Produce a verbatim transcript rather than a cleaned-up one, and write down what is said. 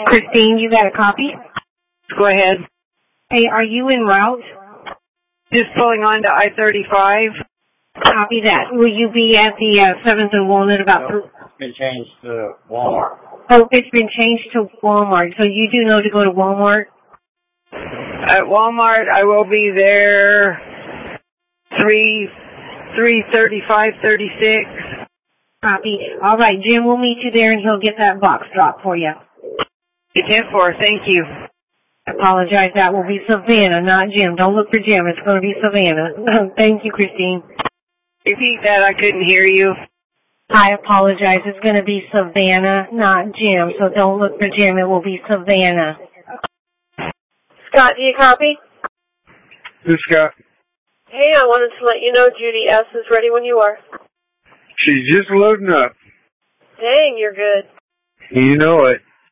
Christine, you got a copy? Go ahead. Hey, are you en route? Just pulling on to I thirty-five. Copy that. Will you be at the uh, seventh and Walnut about... No, it's been changed to Walmart. Oh, it's been changed to Walmart. So you do know to go to Walmart? At Walmart, I will be there three, three thirty-five, thirty-six. Copy. All right, Jim will meet you there and he'll get that box dropped for you. ten four, thank you. I apologize. That will be Savannah, not Jim. Don't look for Jim. It's going to be Savannah. Thank you, Christine. Repeat that. I couldn't hear you. I apologize. It's going to be Savannah, not Jim. So don't look for Jim. It will be Savannah. Scott, do you copy? This Scott. Hey, I wanted to let you know Judy S. is ready when you are. She's just loading up. Dang, you're good. You know it.